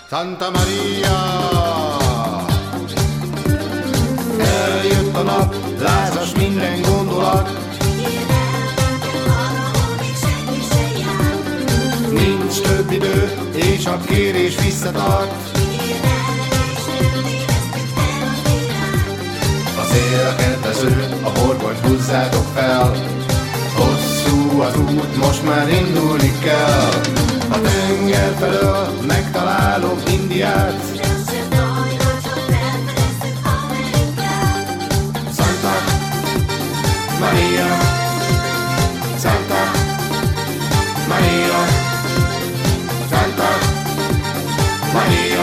Santa Maria. Eljött a nap, lázas minden gondolat. Nincs több idő, és a kérés visszatart. A cél kedvező, a horgonyt húzzátok fel. Hosszú az út, most már indulni kell. A tenger felől megtalálom Indiát. Santa Maria, Santa Maria, Santa Maria.